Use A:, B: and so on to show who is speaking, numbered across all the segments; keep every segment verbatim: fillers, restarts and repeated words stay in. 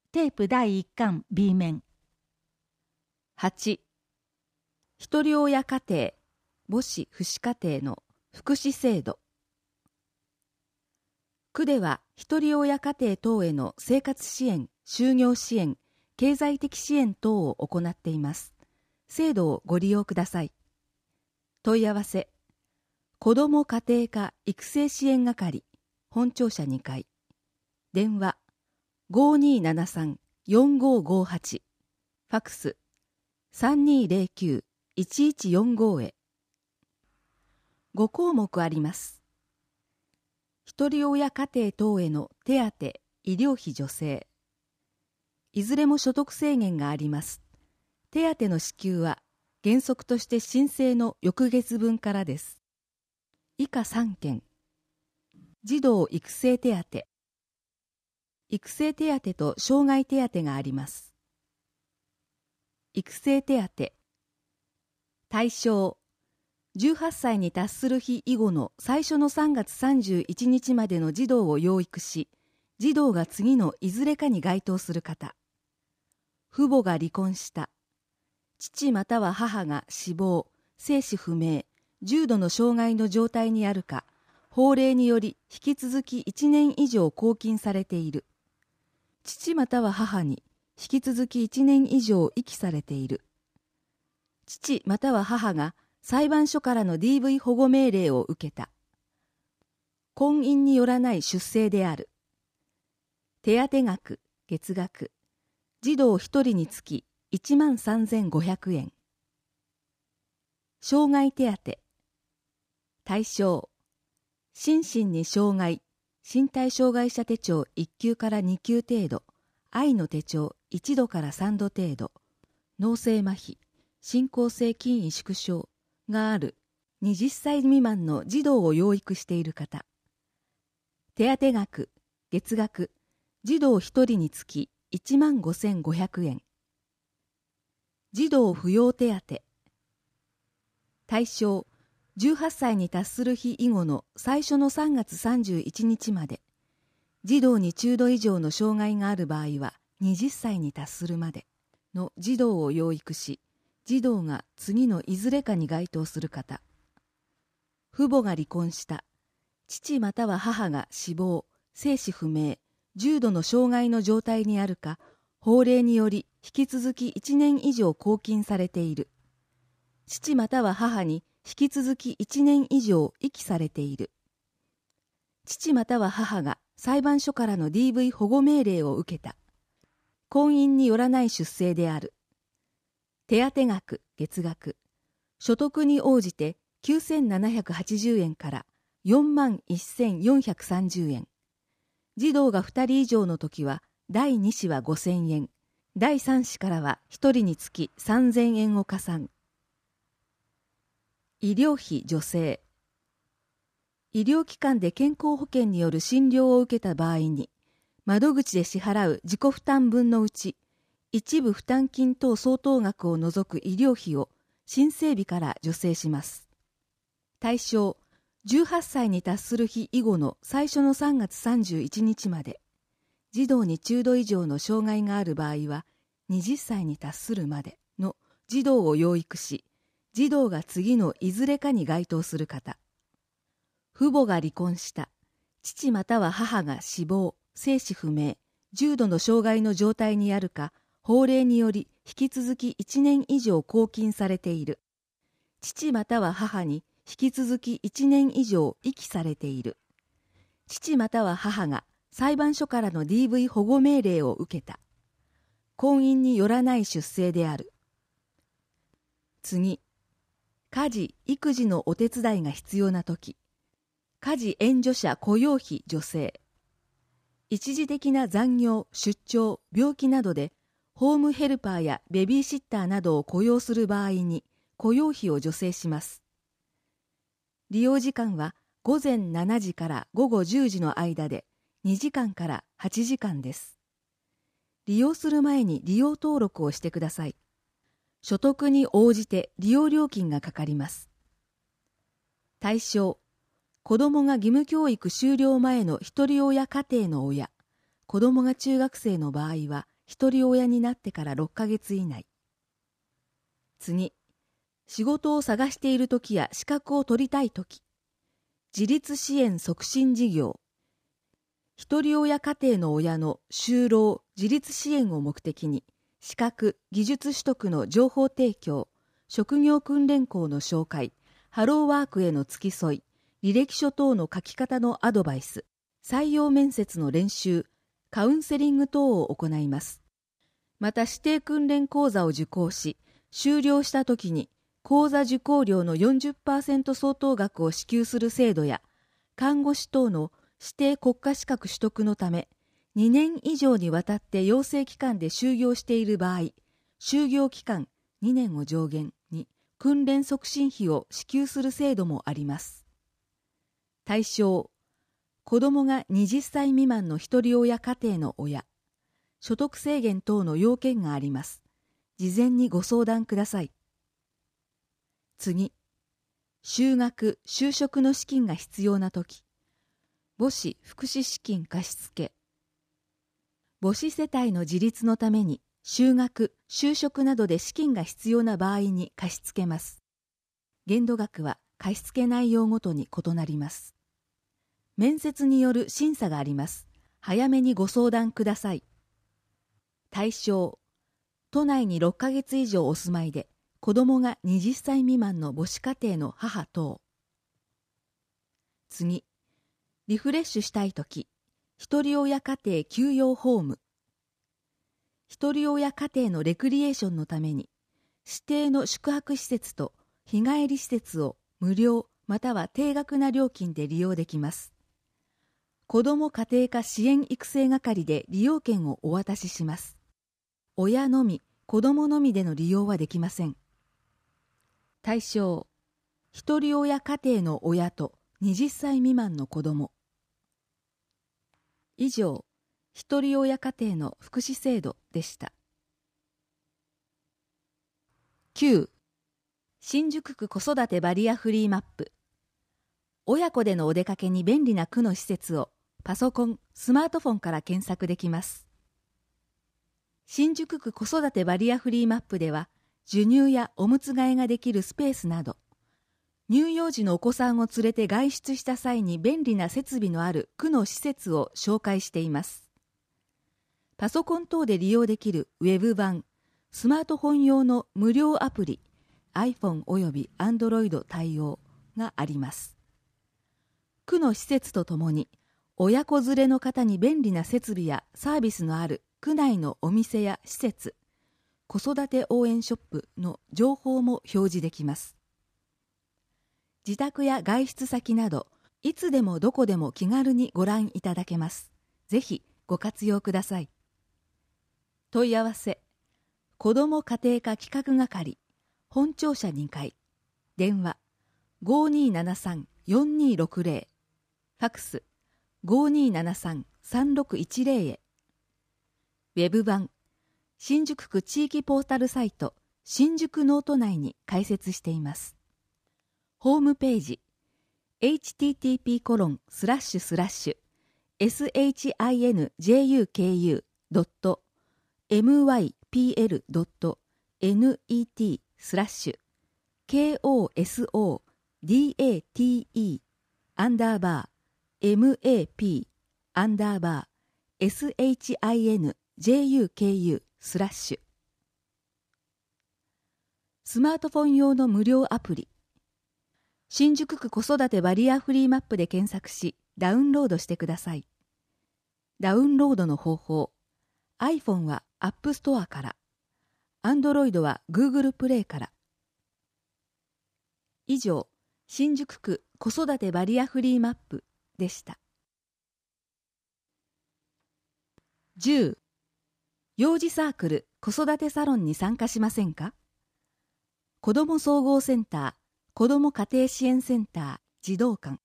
A: テープだいいっかん ビー 面。
B: はち. ひとり親家庭、母子父子家庭の福祉制度。区ではひとり親家庭等への生活支援、就業支援、経済的支援等を行っています。制度をご利用ください。問い合わせ、子ども家庭科育成支援係、本庁舎にかい。電話、ごにーななさん よんごーごーはち。ファックス、さんにーぜろきゅう いちいちよんご へ。ごこうもくあります。ひとり親家庭等への手当、医療費助成。いずれも所得制限があります。手当の支給は原則として申請の翌月分からです。以下さんけん。児童育成手当。育成手当と障害手当があります。育成手当。対象、じゅうはっさいに達する日以後の最初のさんがつさんじゅういちにちまでの児童を養育し、児童が次のいずれかに該当する方。父母が離婚した。父または母が死亡、生死不明、重度の障害の状態にあるか、法令により引き続きいちねん以上拘禁されている。父または母に引き続きいちねん以上遺棄されている。父または母が裁判所からの ディーブイ 保護命令を受けた。婚姻によらない出生である。手当額、月額、児童ひとりにつきいちまんさんぜんごひゃくえん。障害手当。対象、心身に障害、身体障害者手帳いっきゅうからにきゅう程度、愛の手帳いちどからさんど程度、脳性麻痺、進行性筋萎縮症があるはたち未満の児童を養育している方。手当額、月額、児童ひとりにつきいちまんごせんごひゃくえん。児童扶養手当。対象、じゅうはっさいに達する日以後の最初のさんがつさんじゅういちにちまで、児童に中度以上の障害がある場合ははたちに達するまでの児童を養育し、児童が次のいずれかに該当する方。父母が離婚した。父または母が死亡、生死不明、重度の障害の状態にあるか、法令により引き続きいちねん以上拘禁されている。父または母に引き続きいちねん以上遺棄されている。父または母が裁判所からの ディーブイ 保護命令を受けた。婚姻によらない出生である。手当額、月額、所得に応じてきゅうせんななひゃくはちじゅうえんからよんまんせんよんひゃくさんじゅうえん。児童がふたり以上のときはだいに子はごせんえん、だいさん子からはひとりにつきさんぜんえんを加算。医療費助成。医療機関で健康保険による診療を受けた場合に、窓口で支払う自己負担分のうち、一部負担金等相当額を除く医療費を申請日から助成します。対象、じゅうはっさいに達する日以後の最初のさんがつさんじゅういちにちまで、児童に中度以上の障害がある場合は、はたちに達するまでの児童を養育し、児童が次のいずれかに該当する方。父母が離婚した。父または母が死亡、生死不明、重度の障害の状態にあるか、法令により引き続きいちねん以上拘禁されている。父または母に引き続きいちねん以上遺棄されている。父または母が裁判所からの ディーブイ 保護命令を受けた。婚姻によらない出生である。次、家事・育児のお手伝いが必要なとき、家事援助者雇用費助成。一時的な残業、出張、病気などで、ホームヘルパーやベビーシッターなどを雇用する場合に、雇用費を助成します。利用時間はごぜんしちじからごごじゅうじの間で、にじかんからはちじかんです。利用する前に利用登録をしてください。所得に応じて利用料金がかかります。対象、子どもが義務教育終了前のひとり親家庭の親、子どもが中学生の場合は一人親になってからろっかげつ以内。次、仕事を探しているときや資格を取りたいとき、自立支援促進事業、一人親家庭の親の就労・自立支援を目的に、資格・技術取得の情報提供、職業訓練校の紹介、ハローワークへの付き添い、履歴書等の書き方のアドバイス、採用面接の練習、カウンセリング等を行います。また指定訓練講座を受講し、修了したときに講座受講料の よんじゅっパーセント 相当額を支給する制度や、看護師等の指定国家資格取得のため、にねん以上にわたって養成機関で就業している場合、就業期間にねんを上限に訓練促進費を支給する制度もあります。対象、子どもがはたち未満の一人親家庭の親、所得制限等の要件があります。事前にご相談ください。次、就学・就職の資金が必要なとき、母子福祉資金貸付。母子世帯の自立のために就学・就職などで資金が必要な場合に貸し付けます。限度額は貸付内容ごとに異なります。面接による審査があります。早めにご相談ください。対象、都内にろっかげつ以上お住まいで、子どもがはたち未満の母子家庭の母等。次、リフレッシュしたいとき、一人親家庭休養ホーム。一人親家庭のレクリエーションのために、指定の宿泊施設と日帰り施設を無料または低額な料金で利用できます。子ども家庭科支援育成係で利用券をお渡しします。親のみ、子どものみでの利用はできません。対象、一人親家庭の親とはたち未満の子ども。以上、一人親家庭の福祉制度でした。きゅう. 新宿区子育てバリアフリーマップ。親子でのお出かけに便利な区の施設をパソコン、スマートフォンから検索できます。新宿区子育てバリアフリーマップでは、授乳やおむつ替えができるスペースなど、乳幼児のお子さんを連れて外出した際に便利な設備のある区の施設を紹介しています。パソコン等で利用できるウェブ版、スマートフォン用の無料アプリ、iPhone および Android 対応があります。区の施設とともに、親子連れの方に便利な設備やサービスのある区内のお店や施設、子育て応援ショップの情報も表示できます。自宅や外出先など、いつでもどこでも気軽にご覧いただけます。ぜひご活用ください。問い合わせ、子ども家庭科企画係、本庁舎にかい、電話 ごーにーななさんよんにーろくぜろ、ファクス ごーにーななさんさんろくいちぜろ へ。ウェブ版、新宿区地域ポータルサイト、新宿ノート内に開設しています。ホームページ、エイチティーティーピーコロンスラッシュスラッシュエスエイチアイエヌジェイユーケーユードットエムワイピーエルドットネットスラッシュケーオーエスオーディーエーティーイーアンダーバー エムエーピーアンダーバー エスエイチアイエヌジェイユーケーユースラッシュ。スマートフォン用の無料アプリ、新宿区子育てバリアフリーマップで検索しダウンロードしてください。ダウンロードの方法、iPhone は App Store から、Android は Google プレイから。以上、新宿区子育てバリアフリーマップでした。じゅう. 幼児サークル子育てサロンに参加しませんか？子ども総合センター、子ども家庭支援センター、児童館。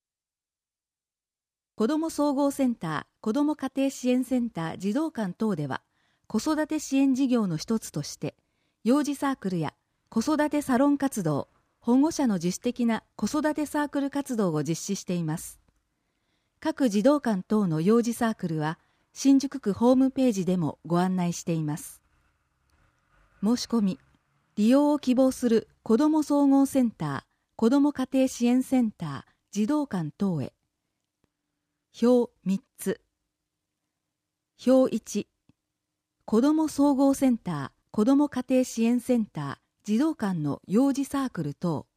B: 子ども総合センター、子ども家庭支援センター、児童館等では、子育て支援事業の一つとして、幼児サークルや子育てサロン活動、保護者の自主的な子育てサークル活動を実施しています。各児童館等の幼児サークルは、 新宿区ホームページでもご案内しています。申し込み、利用を希望する子ども総合センター、子ども家庭支援センター、児童館等へ。表みっつ。表いち、子ども総合センター、子ども家庭支援センター、児童館の幼児サークル等。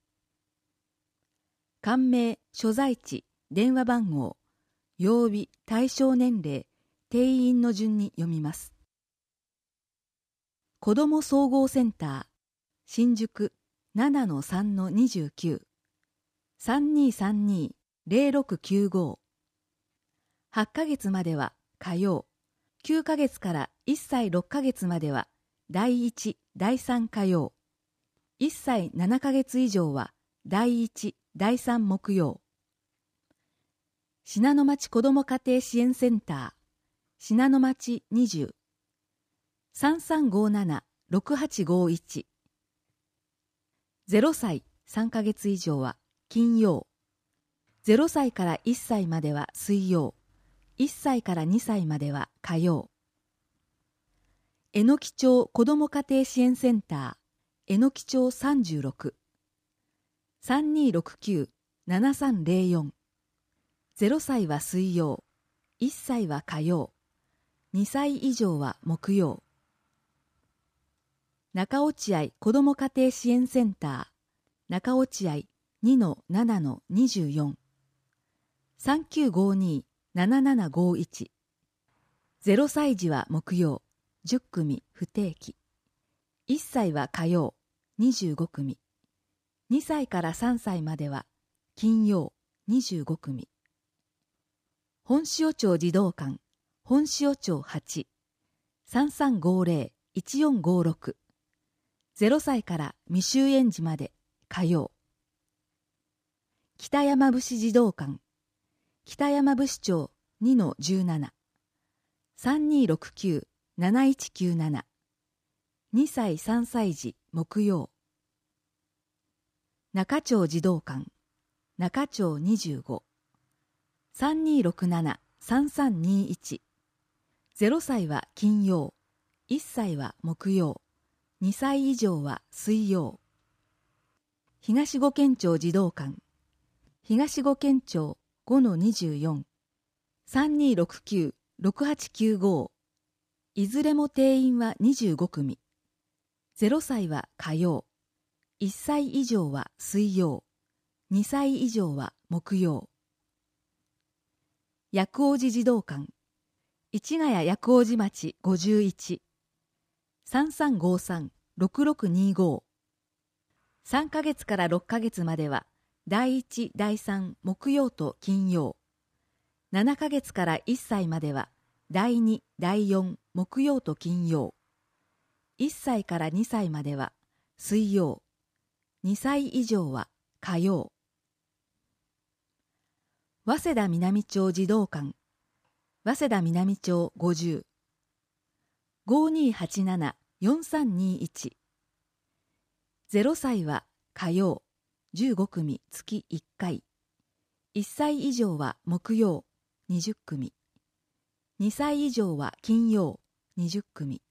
B: 館名、所在地、電話番号、曜日、対象年齢、定員の順に読みます。子ども総合センター、新宿 ななのさんのにじゅうきゅう、さんにーさんにーぜろろくきゅうご。はちかげつまでは火曜、きゅうかげつからいっさいろっかげつまではだいいち、だいさん火曜、いっさいななかげつ以上はだいいち、だいさん木曜。信濃町子ども家庭支援センター、信濃町にじゅう、さんさんごなな、ろくはちごいち。ゼロさいさんかげつ以上は金曜、ゼロさいからいっさいまでは水曜、いっさいからにさいまでは火曜。えのき町子ども家庭支援センター、えのき町さんじゅうろく、さんにーろくきゅう、ななさんぜろよん。ゼロさいは水曜、いっさいは火曜、にさい以上は木曜。中落合子ども家庭支援センター、中落合 にのななのにじゅうよん、さんきゅうごにー、ななななごいち。ゼロさい児は木曜、じゅっくみ不定期。いっさいは火曜、にじゅうごくみ。にさいからさんさいまでは金曜、にじゅうごくみ。本塩町児童館、本塩町はち、さんさんごぜろ、いちよんごろく。ゼロさいから未就園児まで火曜。北山伏児童館、北山伏町 にのじゅうなな、さんにーろくきゅう、なないちきゅうなな。にさいさんさい児木曜。中町児童館、中町にじゅうご、さんにーろくなな、さんさんにいち。ゼロさいは金曜、いっさいは木曜、にさい以上は水曜。東五軒町児童館、東五軒町 ごのにじゅうよん、さんにーろくきゅう、ろくはちきゅうご。いずれも定員はにじゅうごくみ。ゼロさいは火曜、いっさい以上は水曜、にさい以上は木曜。薬王寺児童館、市ヶ谷薬王寺町ごじゅういち、さんさんごさん、ろくろくにご。さんかげつからろっかげつまではだいいち、だいさん木曜と金曜。ななかげつからいっさいまではだいに、だいよん木曜と金曜。いっさいからにさいまでは水曜、にさい以上は火曜。早稲田南町児童館、早稲田南町ごじゅう、ごにーはちなな、よんさんにいち。ゼロさいは火曜、じゅうごくみ月いっかい。いっさい以上は木曜、にじゅっくみ。にさい以上は金曜、にじゅっくみ。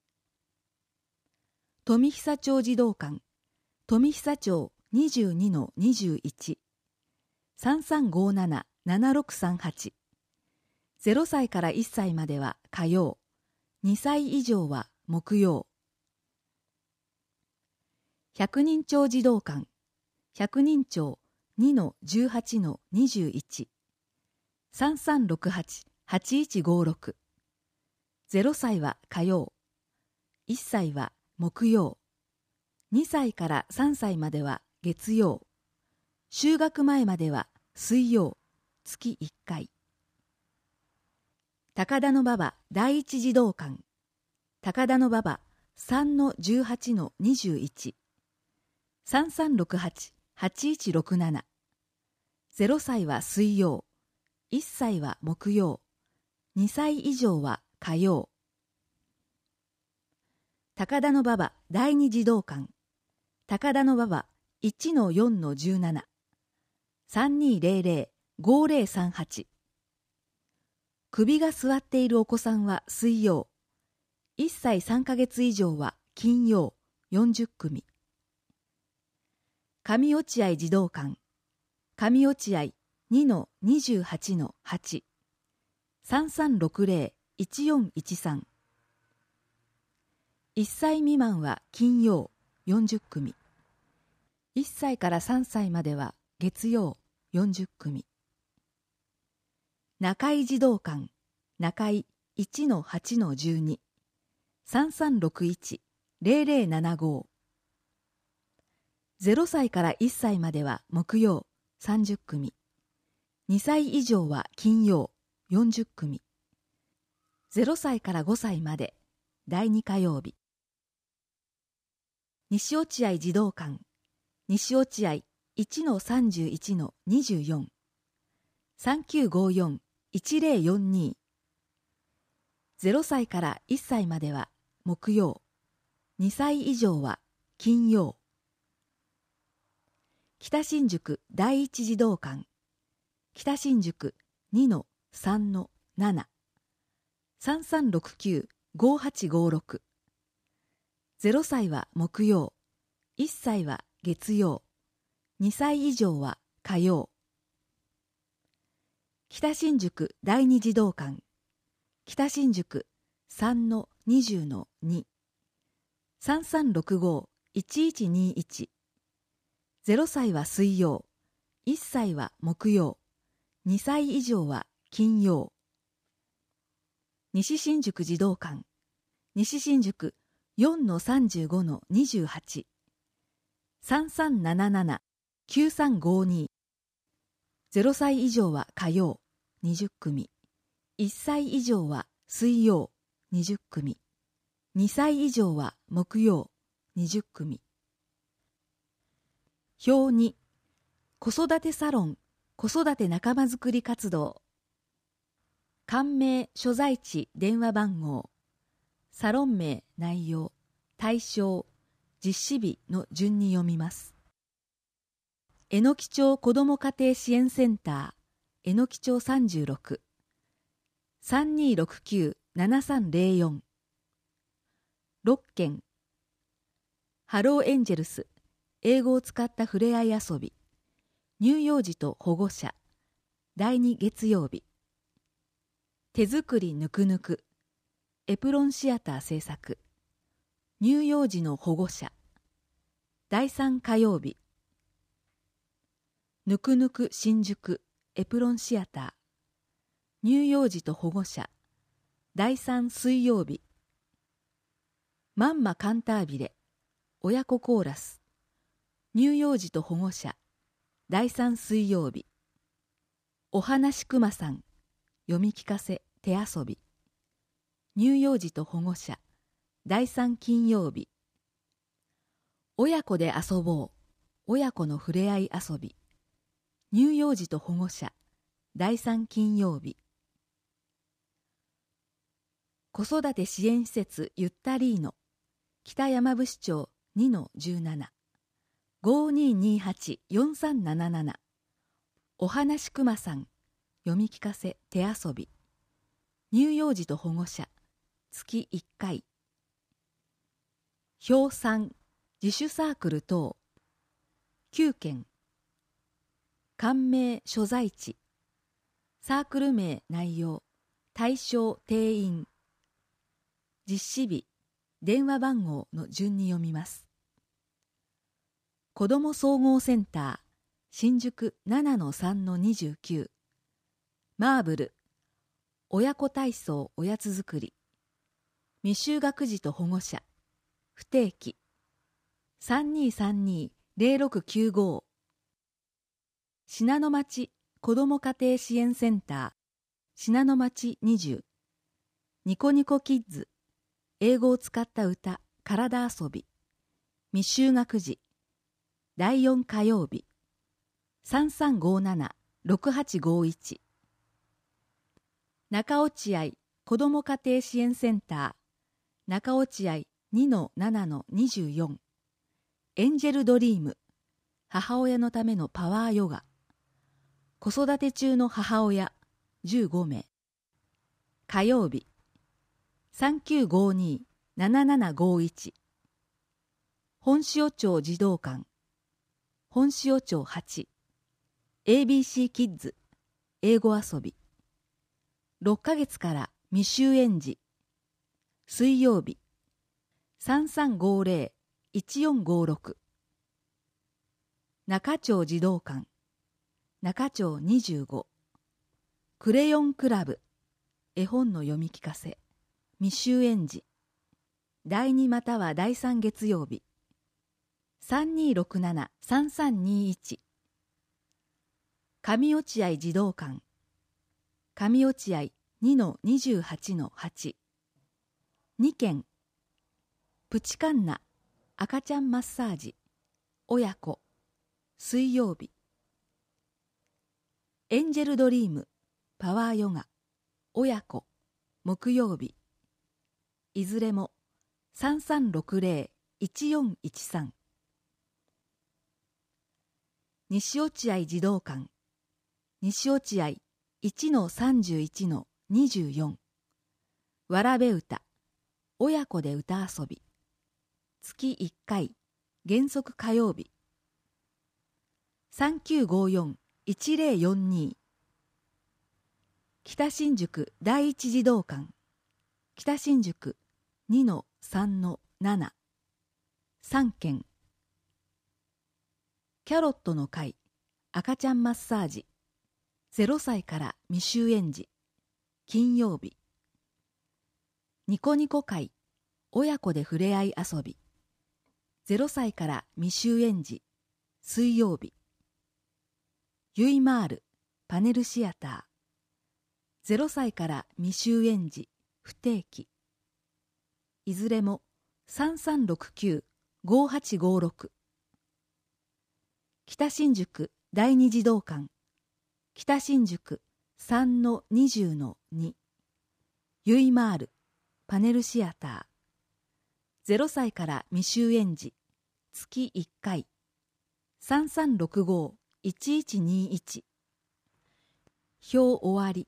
B: 富久町児童館、富久町 にじゅうにのにじゅういち、さんさんごなな、ななろくさんはち。ゼロさいからいっさいまでは火曜、にさい以上は木曜。百人町児童館、百人町 にのじゅうはちのにじゅういち、さんさんろくはち、はちいちごろく。ゼロさいは火曜、いっさいは木曜、にさいからさんさいまでは月曜、就学前までは水曜、月いっかい。高田馬場第一児童館、高田馬場さんのじゅうはちのにじゅういち、さんさんろくはち、はちいちろくなな。ゼロさいは水曜、いっさいは木曜、にさい以上は火曜。高田馬場第二児童館、高田馬場いちのよんのじゅうなな、さんにーぜろぜろ、ごぜろさんはち。 首が座っているお子さんは水曜、いっさいさんかげつ以上は金曜よんじゅっくみ。上落合児童館、上落合 にのにじゅうはちのはち、さんさんろくぜろ いちよんいちさん。いっさい未満は金曜よんじゅっくみ。いっさいからさんさいまでは月曜よんじゅっくみ。中井児童館、中井 いちのはちのじゅうに、さんさんろくいち ぜろぜろななご。ゼロさいからいっさいまでは木曜さんじゅっくみ。にさい以上は金曜よんじゅっくみ。ゼロさいからごさいまでだいに火曜日。西落合児童館、西落合 いちのさんじゅういちのにじゅうよん、さんきゅうごよん いちぜろよんに。ゼロさいからいっさいまでは木曜、にさい以上は金曜。北新宿第一児童館、北新宿 にのさんのなな、さんさんろくきゅう ごはちごろく。ゼロさいは木曜、いっさいは月曜、にさい以上は火曜。北新宿第二児童館、北新宿 さんのにじゅうのに、さんさんろくご いちいちにいち。ゼロさいは水曜、いっさいは木曜、にさい以上は金曜。西新宿児童館、西新宿 よんのさんじゅうごのにじゅうはち、さんさんなななな きゅうさんごに。ゼロさい以上は火曜にじゅっくみ、いっさい以上は水曜にじゅっくみ、にさい以上は木曜にじゅっくみ。表に、子育てサロン、子育て仲間づくり活動。館名、所在地、電話番号、サロン名、内容、対象、実施日の順に読みます。えのき町子ども家庭支援センター、えのき町さんじゅうろく、さんにーろくきゅう ななさんぜろよん。ろっけん。ハローエンジェルス、英語を使ったふれあい遊び、乳幼児と保護者、だいに月曜日。手作りぬくぬく、エプロンシアター制作、乳幼児の保護者、だいさん火曜日。ぬくぬく新宿、エプロンシアター、乳幼児と保護者、だいさん水曜日。まんまカンタービレ、親子コーラス、乳幼児と保護者、だいさん水曜日。おはなしくまさん、読み聞かせ、手遊び、乳幼児と保護者、だいさん金曜日。親子で遊ぼう、親子のふれあい遊び、乳幼児と保護者、だいさん金曜日。子育て支援施設ゆったりーの、北山伏町 にのじゅうなな、ごにーにーはち よんさんなななな。おはなしくまさん、読み聞かせ、手遊び、乳幼児と保護者、月いっかい。表さん、自主サークル等、きゅうけん。館名、所在地、サークル名、内容、対象、定員、実施日、電話番号の順に読みます。子ども総合センター、新宿 ななのさんのにじゅうきゅう。マーブル、親子体操おやつ作り、未就学児と保護者、不定期、さんにーさんにーぜろろくきゅうご。信濃町子ども家庭支援センター、信濃町にじゅう。ニコニコキッズ、英語を使った歌、体遊び、未就学児、だいよん火曜日、さんさんごなな ろくはちごいち。中落合子ども家庭支援センター、中落合 にのななのにじゅうよん。エンジェルドリーム、母親のためのパワーヨガ、子育て中の母親じゅうごめい。 火曜日 さんきゅうごにーななななごいち 本塩町児童館本塩町はち エービーシー キッズ英語遊びろっかげつから未就園児水曜日 さんさんごゼロいちよんごろく 中町児童館中町にじゅうごクレヨンクラブ絵本の読み聞かせ未就園児だいにまたはだいさん月曜日 さんにーろくななさんさんにいち 上落合児童館上落合 にのにじゅうはちのはち に件プチカンナ赤ちゃんマッサージ親子水曜日エンジェルドリームパワーヨガ親子木曜日いずれもさんさんろくゼロいちよんいちさん西落合児童館西落合 いちのさんじゅういちのにじゅうよん わらべ歌親子で歌遊び月いっかい原則火曜日さんきゅうごよんいちゼロよんに北新宿第一児童館北新宿 にのさんのなな さん件キャロットの会赤ちゃんマッサージゼロさいから未就園児金曜日ニコニコ会親子でふれあい遊びゼロさいから未就園児水曜日ユイマールパネルシアターゼロさいから未就園児不定期いずれもさんさんろくきゅうごはちごろく北新宿第二児童館北新宿 さんのにじゅうのに ユイマールパネルシアターゼロさいから未就園児月いっかいさんさんろくごいちいちにいち表終わり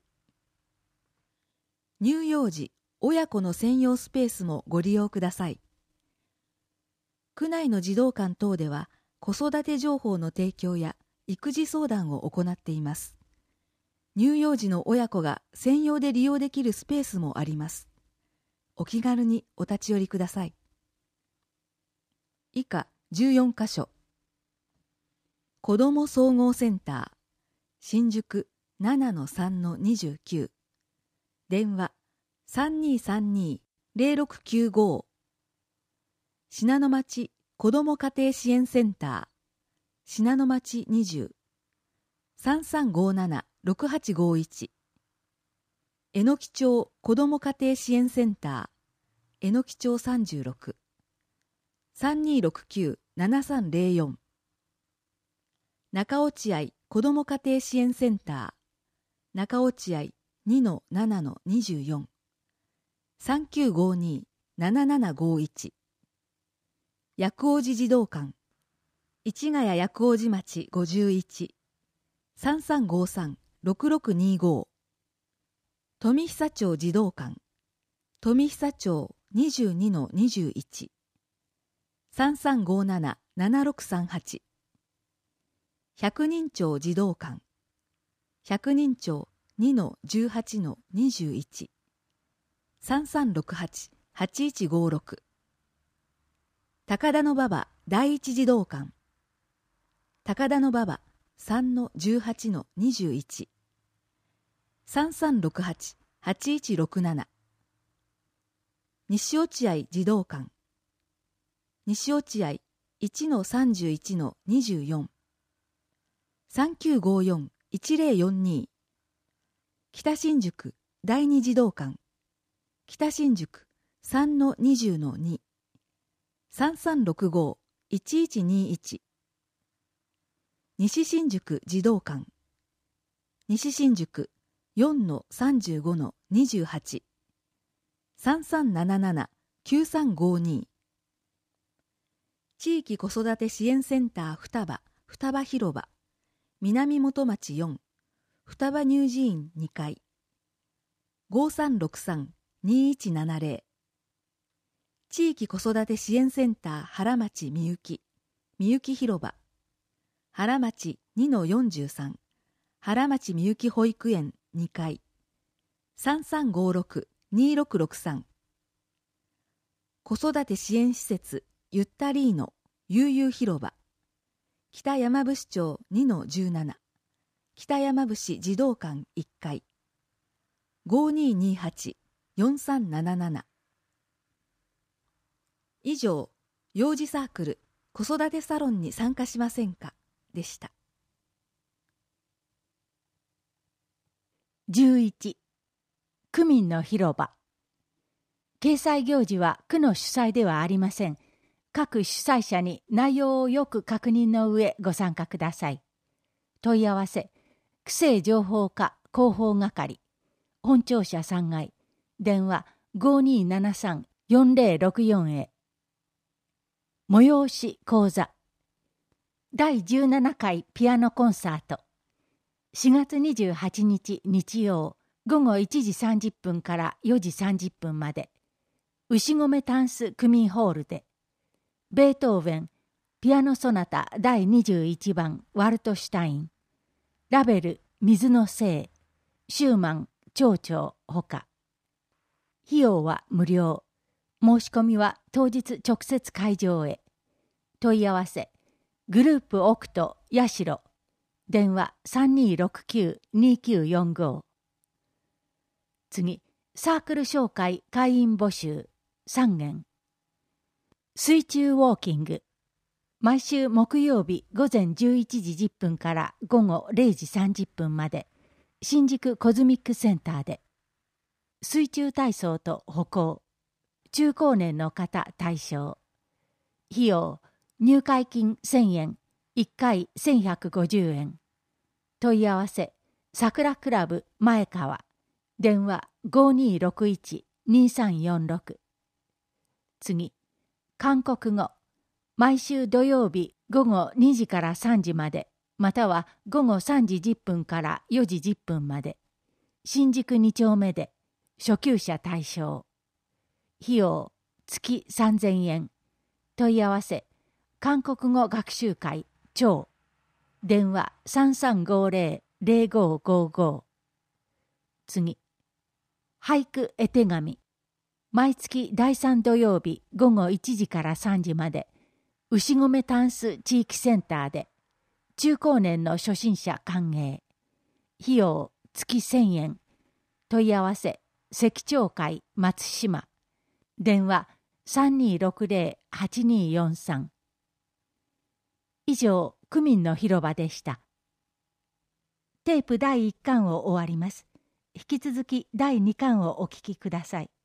B: 乳幼児親子の専用スペースもご利用ください。区内の児童館等では子育て情報の提供や育児相談を行っています。乳幼児の親子が専用で利用できるスペースもあります。お気軽にお立ち寄りください。以下じゅうよん箇所。子ども総合センター新宿 ななのさんのにじゅうきゅう 電話 さんにーさんにーゼロろくきゅうご 信濃町子ども家庭支援センター信濃町にじゅう さんさんごななろくはちごいちえのき町子ども家庭支援センターえのき町さんじゅうろく さんにーろくきゅうななさんゼロよん中落合子ども家庭支援センター中落合 にのななのにじゅうよん さんきゅうごにーななななごいち薬王寺児童館市ヶ谷薬王寺町ごじゅういち さんさんごさんろくろくにご富久町児童館富久町 にじゅうにのにじゅういち さんさんごななななろくさんはち百人町児童館百人町 にのじゅうはちのにじゅういち さんさんろくはちはちいちごろく高田馬場第一児童館高田馬場 さんのじゅうはちのにじゅういち さんさんろくはちはちいちろくなな西落合児童館西落合 いちのさんじゅういちのにじゅうよん さんきゅうごよんいちゼロよんに北新宿第二児童館北新宿 さんのにじゅうのに さんさんろくごいちいちにいち西新宿児童館西新宿 よんのさんじゅうごのにじゅうはち さんさんなななきゅうさんごに地域子育て支援センター双葉双葉広場南本町よん双葉乳児院にかいごさんろくさん にいちななゼロ。地域子育て支援センター原町みゆきみゆき広場原町 にのよんじゅうさん 原町みゆき保育園にかいさんさんごろく にろくろくさん。子育て支援施設ゆったりーの悠々広場北山伏町 にのじゅうなな 北山伏児童館いっかいごにーにーはち よんさんなななな。以上、幼児サークル子育てサロンに参加しませんかでした。
A: じゅういち、区民の広場。掲載行事は区の主催ではありません。各主催者に内容をよく確認の上ご参加ください。問い合わせ、区政情報課広報係、本庁舎さんがい、電話 ごにーななさん よんぜろろくよん へ。催し講座。だいじゅうななかいピアノコンサート。しがつにじゅうはちにち日曜ごごいちじさんじゅっぷんからよじさんじゅっぷんまで。牛込タンス区民ホールで。ベートーヴェン、ピアノソナタだいにじゅういちばんワルトシュタイン。ラベル、水の精。シューマン、蝶々ほか。費用は無料。申し込みは当日直接会場へ。問い合わせ、グループオクト八代。電話 さんにーろくきゅう にーきゅうよんご。次、サークル紹介会員募集さんげん。水中ウォーキング。毎週木曜日午前じゅういちじじゅっぷんから午後れいじさんじゅっぷんまで、新宿コズミックセンターで。水中体操と歩行。中高年の方対象。費用、入会金せんえん、いっかいせんひゃくごじゅうえん。問い合わせ、桜クラブ前川。電話 ごにーろくいち にーさんよんろく。次、韓国語。毎週土曜日午後にじからさんじまで、または午後さんじじゅっぷんからよじじゅっぷんまで。新宿に丁目で、初級者対象。費用、月さんぜんえん。問い合わせ、韓国語学習会超。電話 さんさんごぜろ ぜろごごご。次、俳句絵手紙。毎月だいさん土曜日午後いちじからさんじまで、牛込タンス地域センターで、中高年の初心者歓迎。費用、月せんえん。問い合わせ、関町会松島。電話 さんにーろくぜろ はちにーよんさん。以上、区民の広場でした。テープだいいっかんを終わります。引き続きだいにかんをお聞きください。